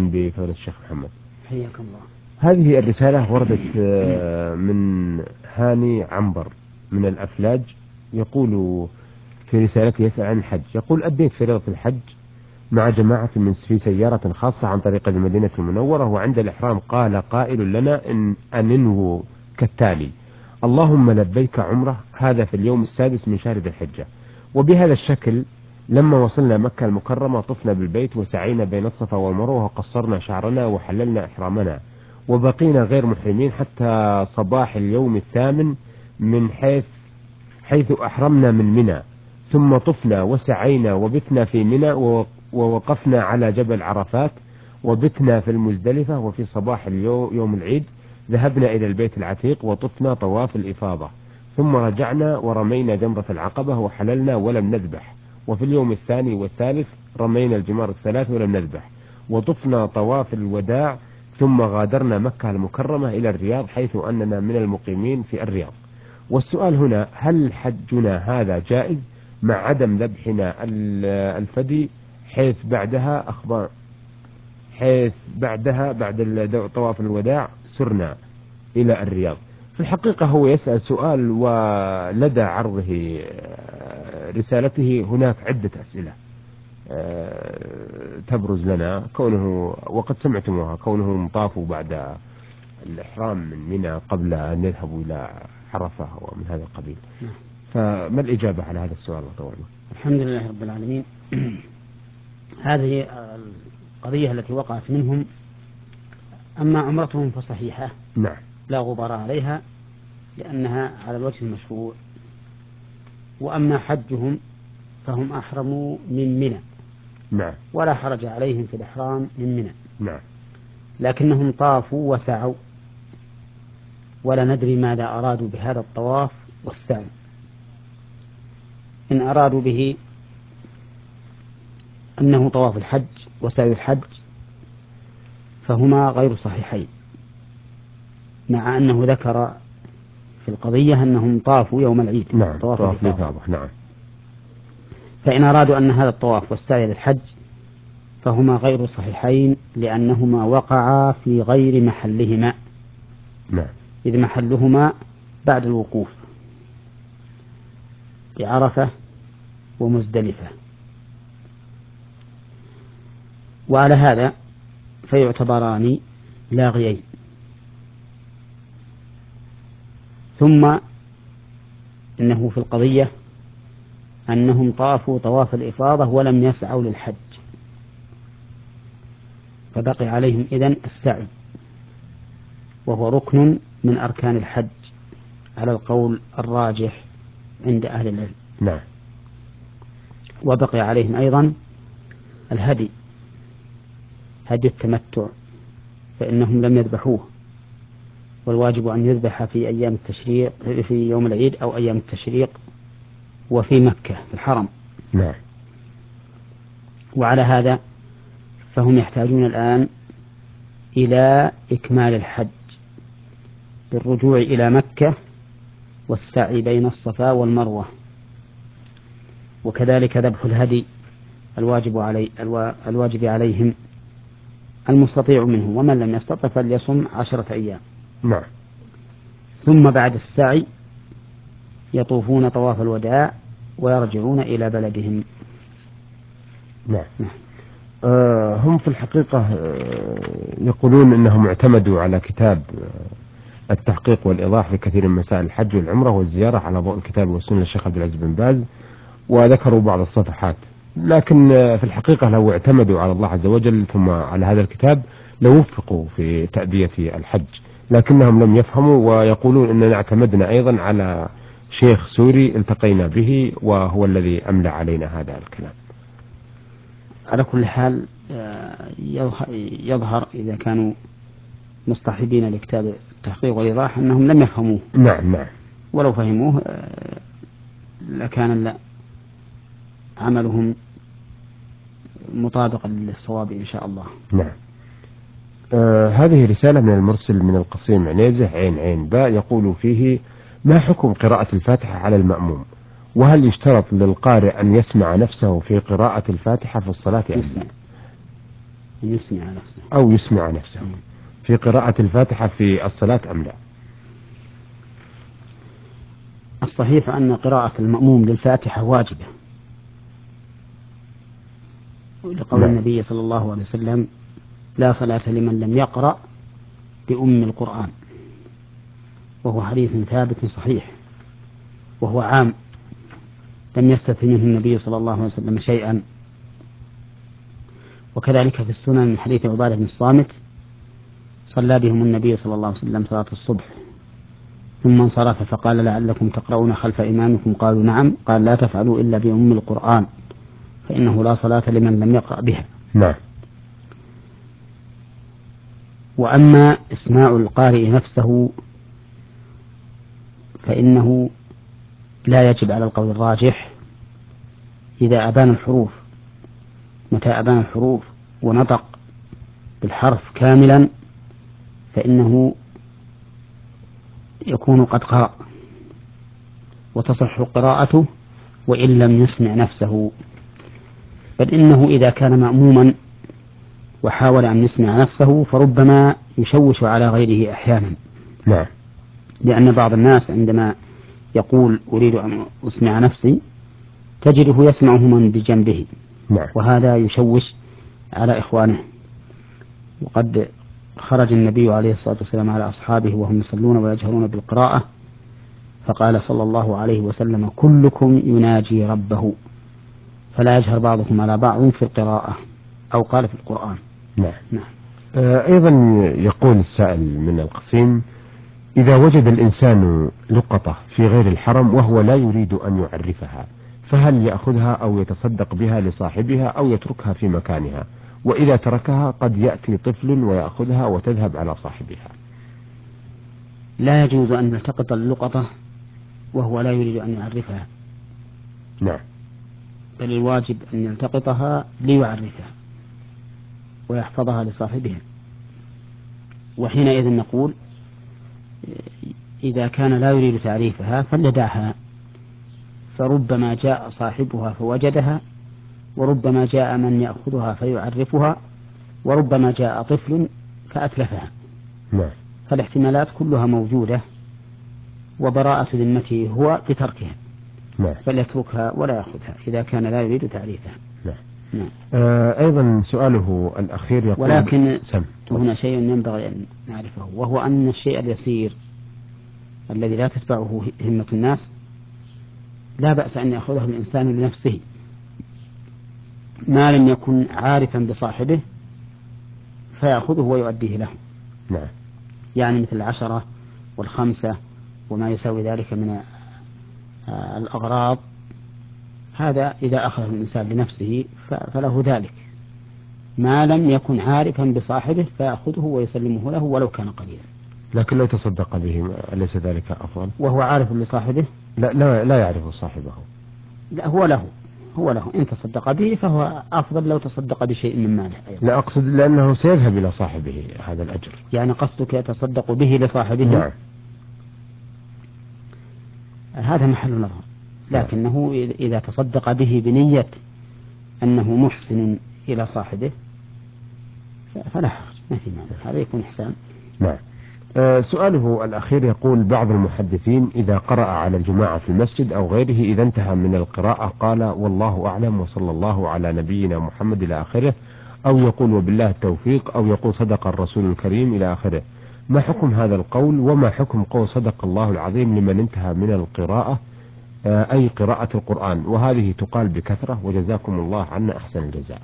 بفضيلة الشيخ محمد. حياك الله. هذه الرسالة وردت من هاني عنبر من الأفلاج، يقول في رسالته يسأل عن الحج، يقول أديت فريضة الحج مع جماعة في سيارة خاصة عن طريق المدينة المنورة، وعند الإحرام قال قائل لنا أن ننووا كالتالي: اللهم لبيك عمره، هذا في اليوم السادس من شهر ذي الحجة. وبهذا الشكل لما وصلنا مكة المكرمة طفنا بالبيت وسعينا بين الصفا والمروة وقصرنا شعرنا وحللنا إحرامنا، وبقينا غير محرمين حتى صباح اليوم الثامن من حيث أحرمنا من منى، ثم طفنا وسعينا وبتنا في منى ووقفنا على جبل عرفات وبتنا في المزدلفة. وفي صباح يوم العيد ذهبنا إلى البيت العتيق وطفنا طواف الإفاضة، ثم رجعنا ورمينا جمرة العقبة وحللنا ولم نذبح. وفي اليوم الثاني والثالث رمينا الجمار الثلاث ولم نذبح، وطفنا طواف الوداع، ثم غادرنا مكة المكرمة إلى الرياض حيث أننا من المقيمين في الرياض. والسؤال هنا: هل حجنا هذا جائز مع عدم ذبحنا الفدي حيث بعدها بعد طواف الوداع سرنا إلى الرياض؟ في الحقيقة هو يسأل سؤال، ولدى عرضه رسالته هناك عدة أسئلة تبرز لنا، كونه وقد سمعتموها، كونهم طافوا بعد الإحرام من منى قبل أن يذهبوا إلى عرفة ومن هذا القبيل. فما الإجابة على هذا السؤال الله طوله؟ الحمد لله رب العالمين. هذه القضية التي وقعت منهم، أما عمرتهم فصحيحة نعم لا غبار عليها لأنها على الوجه المشروع، وأما حجهم فهم أحرموا من منى نعم ولا حرج عليهم في الإحرام من منى، نعم لكنهم طافوا وسعوا، ولا ندري ماذا أرادوا بهذا الطواف والسعي. إن أرادوا به أنه طواف الحج وسعي الحج فهما غير صحيحين، مع أنه ذكر في القضية أنهم طافوا يوم العيد. نعم طواف الإفاضة. نعم. فإن أرادوا أن هذا الطواف والسعي للحج فهما غير صحيحين لأنهما وقعا في غير محلهما، نعم إذ محلهما بعد الوقوف بعرفة ومزدلفة. وعلى هذا فيعتبران لاغيين. ثم إنه في القضية أنهم طافوا طواف الإفاضة ولم يسعوا للحج، فبقي عليهم إذن السعي، وهو ركن من أركان الحج على القول الراجح عند أهل العلم. نعم. وبقي عليهم أيضا الهدي، هدي التمتع، فإنهم لم يذبحوه، والواجب أن يذبح في أيام التشريق، في يوم العيد أو أيام التشريق وفي مكة في الحرم. نعم. وعلى هذا فهم يحتاجون الآن إلى إكمال الحج بالرجوع إلى مكة والسعي بين الصفا والمروة، وكذلك ذبح الهدي الواجب عليهم المستطيع منه، ومن لم يستطع فليصم 10 أيام. نعم. ثم بعد السعي يطوفون طواف الوداع ويرجعون إلى بلدهم. نعم. هم في الحقيقة يقولون أنهم اعتمدوا على كتاب التحقيق والإيضاح لكثير من مسائل الحج والعمرة والزيارة على ضوء الكتاب والسنة للشيخ عبد العزيز بن باز، وذكروا بعض الصفحات، لكن في الحقيقة لو اعتمدوا على الله عز وجل ثم على هذا الكتاب لوفقوا في تأدية الحج، لكنهم لم يفهموا، ويقولون أننا اعتمدنا أيضا على شيخ سوري التقينا به وهو الذي أملى علينا هذا الكلام. على كل حال يظهر إذا كانوا مصطحبين لكتاب التحقيق والإيضاح أنهم لم يفهموه. نعم نعم. ولو فهموه لكان عملهم مطابقا للصواب إن شاء الله. نعم. هذه رسالة من المرسل من القصيم عنيزة عين باء، يقول فيه: ما حكم قراءة الفاتحة على المأموم؟ وهل يشترط للقارئ أن يسمع نفسه في قراءة الفاتحة في الصلاة أم لا؟ أن يسمع نفسه أو يسمع نفسه في قراءة الفاتحة في الصلاة أم لا؟ الصحيح أن قراءة المأموم للفاتحة واجبة، لقول النبي صلى الله عليه وسلم: لا صلاة لمن لم يقرأ بأم القرآن، وهو حديث ثابت صحيح، وهو عام لم يستثن منه النبي صلى الله عليه وسلم شيئا. وكذلك في السنن من حديث عبادة بن الصامت: صلى بهم النبي صلى الله عليه وسلم صلاة الصبح ثم انصرف فقال: لعلكم تقرؤون خلف إمامكم؟ قالوا: نعم. قال: لا تفعلوا إلا بأم القرآن، فإنه لا صلاة لمن لم يقرأ بها. نعم. وأما إسماع القارئ نفسه فإنه لا يجب على القول الراجح إذا أبان الحروف. متى أبان الحروف ونطق بالحرف كاملا فإنه يكون قد قرأ وتصح قراءته وإن لم يسمع نفسه. بل إنه إذا كان مأموما وحاول أن يسمع نفسه فربما يشوش على غيره أحيانا. نعم. لأن بعض الناس عندما يقول أريد أن أسمع نفسي تجده يسمعه من بجنبه. نعم. وهذا يشوش على إخوانه. وقد خرج النبي عليه الصلاة والسلام على أصحابه وهم يصلون ويجهرون بالقراءة فقال صلى الله عليه وسلم: كلكم يناجي ربه فلا يجهر بعضكم على بعض في القراءة، أو قال في القرآن. نعم. نعم. أيضا يقول السائل من القصيم: إذا وجد الإنسان لقطة في غير الحرم وهو لا يريد أن يعرفها، فهل يأخذها أو يتصدق بها لصاحبها أو يتركها في مكانها؟ وإذا تركها قد يأتي طفل ويأخذها وتذهب على صاحبها. لا يجوز أن يلتقط اللقطة وهو لا يريد أن يعرفها. نعم. بل الواجب أن يلتقطها ليعرفها ويحفظها لصاحبها. وحينئذ نقول: إذا كان لا يريد تعريفها فليدعها، فربما جاء صاحبها فوجدها، وربما جاء من يأخذها فيعرفها، وربما جاء طفل فأتلفها. نعم. فالاحتمالات كلها موجودة، وبراءة ذمته هو بتركها. نعم. فليتركها ولا يأخذها إذا كان لا يريد تعريفها. نعم. نعم. أيضا سؤاله الأخير يقول: ولكن هنا شيء ينبغي أن نعرفه، وهو أن الشيء اليسير الذي لا تتبعه همة الناس لا بأس أن يأخذه الإنسان لنفسه ما لم يكن عارفا بصاحبه فيأخذه ويؤديه له. نعم. يعني مثل 10 و5 وما يساوي ذلك من الأغراض، هذا إذا أخذه الإنسان لنفسه فله ذلك، ما لم يكن عارفا بصاحبه فيأخذه ويسلمه له ولو كان قليلا. لكن لو تصدق به أليس ذلك أفضل؟ وهو عارف بصاحبه؟ لا يعرف صاحبه. لا، هو له إن تصدق به فهو أفضل لو تصدق بشيء من ماله أيضا. لا، أقصد لأنه سيذهب إلى صاحبه هذا الأجر. يعني قصدك يتصدق به لصاحبه؟ نعم. هذا محل نظر، لكنه إذا تصدق به بنية أنه محسن إلى صاحبه فلا حرج، ما في مانع، هذا يكون إحسان. نعم. سؤاله الأخير يقول: بعض المحدثين إذا قرأ على الجماعة في المسجد أو غيره إذا انتهى من القراءة قال: والله أعلم وصلى الله على نبينا محمد إلى آخره، أو يقول وبالله التوفيق، أو يقول صدق الرسول الكريم إلى آخره. ما حكم هذا القول؟ وما حكم قول صدق الله العظيم لمن انتهى من القراءة، أي قراءة القرآن؟ وهذه تقال بكثرة، وجزاكم الله عنا أحسن الجزاء.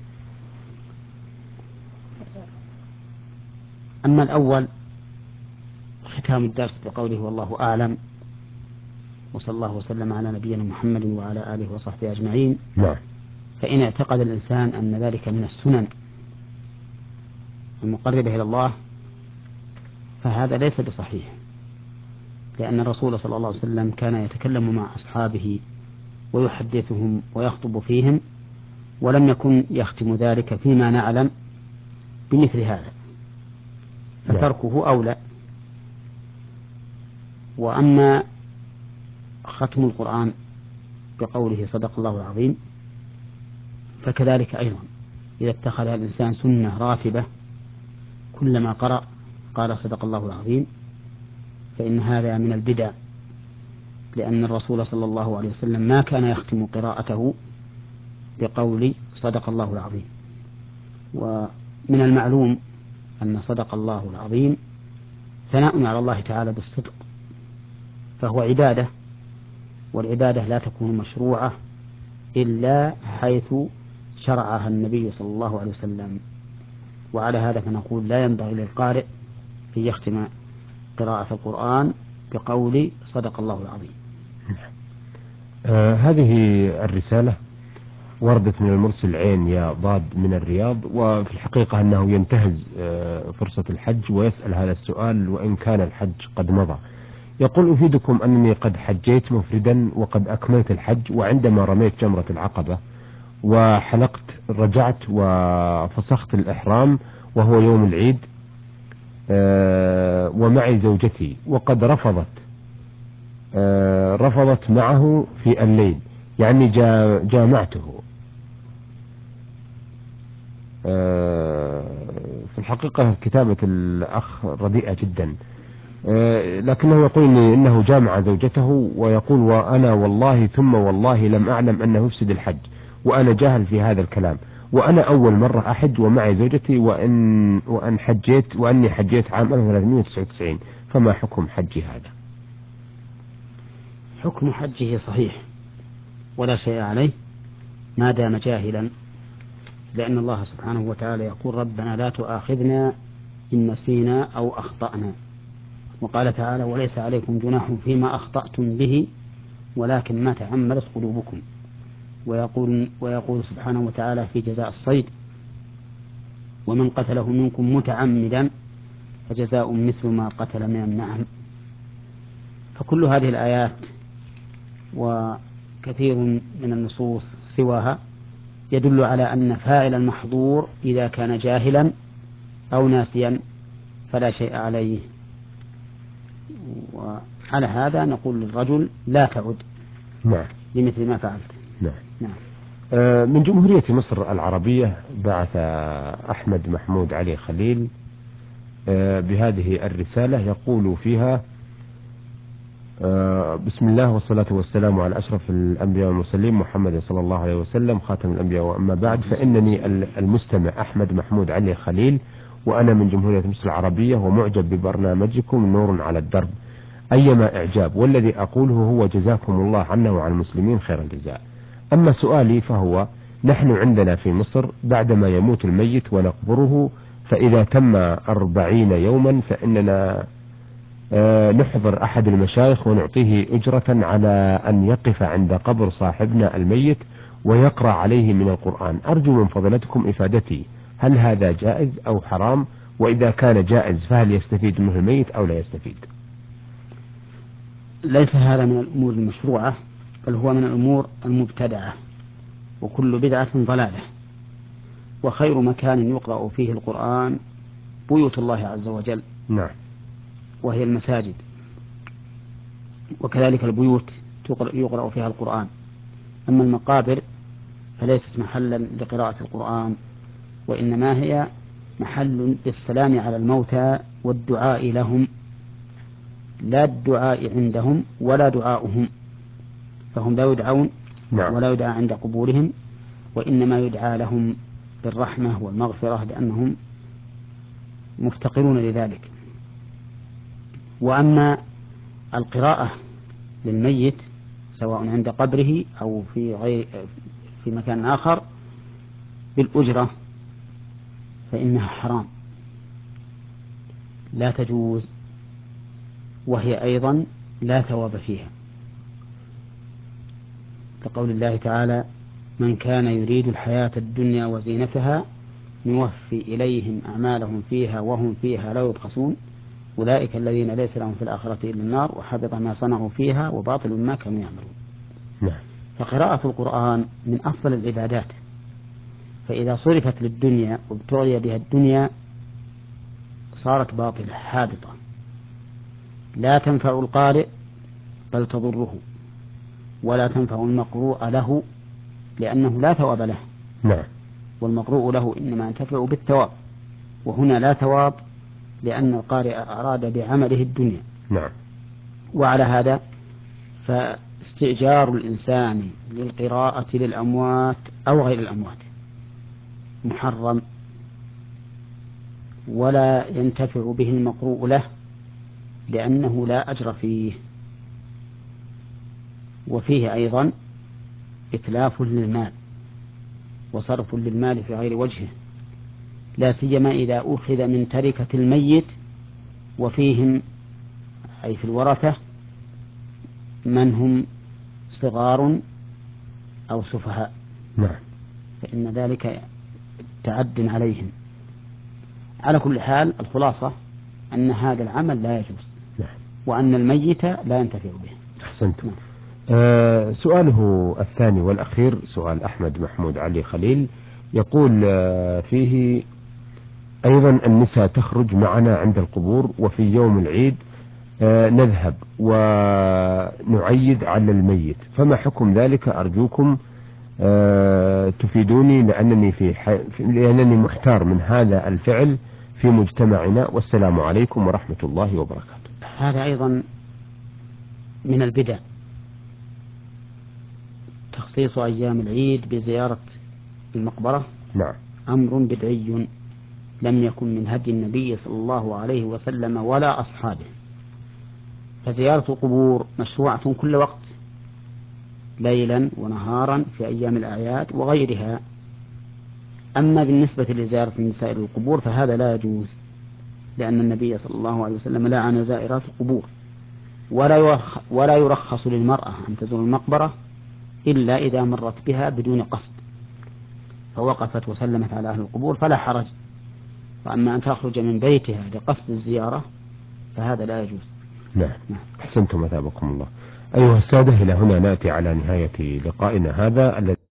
أما الأول ختام الدرس بقوله والله أعلم وصلى الله وسلم على نبينا محمد وعلى آله وصحبه أجمعين، نعم. فإن اعتقد الإنسان أن ذلك من السنن المقربة إلى الله فهذا ليس بصحيح، لأن الرسول صلى الله عليه وسلم كان يتكلم مع أصحابه ويحدثهم ويخطب فيهم، ولم يكن يختم ذلك فيما نعلم بمثل هذا، فتركه أولى. وأما ختم القرآن بقوله صدق الله العظيم فكذلك أيضا إذا اتخذها الإنسان سنة راتبة كلما قرأ قال صدق الله العظيم، فإن هذا من البدع، لأن الرسول صلى الله عليه وسلم ما كان يختم قراءته بقول صدق الله العظيم. ومن المعلوم أن صدق الله العظيم ثناء على الله تعالى بالصدق، فهو عبادة، والعبادة لا تكون مشروعة إلا حيث شرعها النبي صلى الله عليه وسلم. وعلى هذا فنقول لا ينبغي للقارئ أن يختم قراءة القرآن بقول صدق الله العظيم. هذه الرسالة وردت من المرسل عين يا ضاد من الرياض، وفي الحقيقة أنه ينتهز فرصة الحج ويسأل هذا السؤال وإن كان الحج قد مضى. يقول: أفيدكم أنني قد حجيت مفردا وقد أكملت الحج، وعندما رميت جمرة العقبة وحلقت رجعت وفسخت الإحرام وهو يوم العيد ومعي زوجتي، وقد رفضت معه في الليل، يعني جامعته. في الحقيقة كتابة الأخ رديئة جدا، لكنه يقول إنه جامع زوجته، ويقول: وأنا والله ثم والله لم أعلم أنه يفسد الحج، وأنا جاهل في هذا الكلام، وأنا أول مرة أحج ومعي زوجتي، وأني حجيت عام 1399، فما حكم حجي هذا؟ حكم حجه صحيح ولا شيء عليه ما دام جاهلا، لأن الله سبحانه وتعالى يقول: ربنا لا تؤاخذنا إن نسينا أو أخطأنا. وقال تعالى: وليس عليكم جناح فيما أخطأتم به ولكن ما تعمدت قلوبكم. ويقول سبحانه وتعالى في جزاء الصيد: ومن قتله منكم متعمدا فجزاء مثل ما قتل من النعم. فكل هذه الآيات وكثير من النصوص سواها يدل على أن فاعل المحظور إذا كان جاهلا أو ناسيا فلا شيء عليه. وعلى هذا نقول للرجل: لا تعد. نعم. لمثل ما فعلت. نعم. نعم. من جمهورية مصر العربية بعث أحمد محمود علي خليل بهذه الرسالة، يقول فيها: بسم الله والصلاة والسلام على أشرف الأنبياء والمرسلين محمد صلى الله عليه وسلم خاتم الأنبياء، وأما بعد، فإنني المستمع أحمد محمود علي خليل، وأنا من جمهورية مصر العربية، ومعجب ببرنامجكم نور على الدرب أيما إعجاب، والذي أقوله هو: جزاكم الله عنا وعن المسلمين خير الجزاء. أما سؤالي فهو: نحن عندنا في مصر بعدما يموت الميت ونقبره، فإذا تم 40 يوما فإننا نحضر أحد المشايخ ونعطيه أجرة على أن يقف عند قبر صاحبنا الميت ويقرأ عليه من القرآن. أرجو من فضلتكم إفادتي، هل هذا جائز أو حرام؟ وإذا كان جائز فهل يستفيد منه الميت أو لا يستفيد؟ ليس هذا من الأمور المشروعة، بل هو من الأمور المبتدعة، وكل بدعة ضلالة. وخير مكان يقرأ فيه القرآن بيوت الله عز وجل، نعم، وهي المساجد، وكذلك البيوت يقرأ فيها القرآن. أما المقابر فليست محلا لقراءة القرآن، وإنما هي محل للسلام على الموتى والدعاء لهم، لا الدعاء عندهم ولا دعاؤهم، فهم لا يدعون ولا يدعى عند قبورهم، وإنما يدعى لهم بالرحمة والمغفرة لأنهم مفتقرون لذلك. وأما القراءة للميت سواء عند قبره أو في مكان آخر بالأجرة فإنها حرام لا تجوز، وهي أيضا لا ثواب فيها، كقول الله تعالى: من كان يريد الحياة الدنيا وزينتها نوفي إليهم أعمالهم فيها وهم فيها لا يبخسون أولئك الذين ليس لهم في الآخرة إلا النار وحبط ما صنعوا فيها وباطل ما كانوا يعملون. فقراءة القرآن من أفضل العبادات، فإذا صرفت للدنيا وابتغي بها الدنيا صارت باطلة حابطة لا تنفع القارئ بل تضره، ولا تنفع المقروء له لأنه لا ثواب له. نعم. والمقروء له إنما ينتفع بالثواب، وهنا لا ثواب لأن القارئ أراد بعمله الدنيا. نعم. وعلى هذا فاستئجار الإنسان للقراءة للأموات أو غير الأموات محرم، ولا ينتفع به المقروء له لأنه لا أجر فيه، وفيه أيضا إتلاف للمال وصرف للمال في غير وجهه، لا سيما إذا أخذ من تركة الميت وفيهم أي في الورثة من هم صغار أو سفهاء. نعم. فإن ذلك تعد عليهم. على كل حال الخلاصة أن هذا العمل لا يجوز. نعم. وأن الميت لا ينتفع به. أحسنتم. سؤاله الثاني والأخير سؤال أحمد محمود علي خليل، يقول فيه أيضا النساء تخرج معنا عند القبور، وفي يوم العيد نذهب ونعيد على الميت، فما حكم ذلك؟ أرجوكم تفيدوني، لأنني محتار من هذا الفعل في مجتمعنا، والسلام عليكم ورحمة الله وبركاته. هذا أيضا من البدع، تخصيص أيام العيد بزيارة المقبرة. نعم. أمر بدعي لم يكن من هدي النبي صلى الله عليه وسلم ولا أصحابه، فزيارة القبور مشروعة كل وقت ليلا ونهارا في أيام الأعياد وغيرها. أما بالنسبة لزيارة النساء للقبور فهذا لا يجوز، لأن النبي صلى الله عليه وسلم لعن زائرات القبور، ولا يرخص للمرأة أن تزور المقبرة إلا إذا مرت بها بدون قصد فوقفت وسلمت على أهل القبور فلا حرج، وأما أن تخرج من بيتها لقصد الزيارة فهذا لا يجوز. نعم. أحسنتم، أثابكم الله. أيها السادة، إلى هنا نأتي على نهاية لقائنا هذا الذي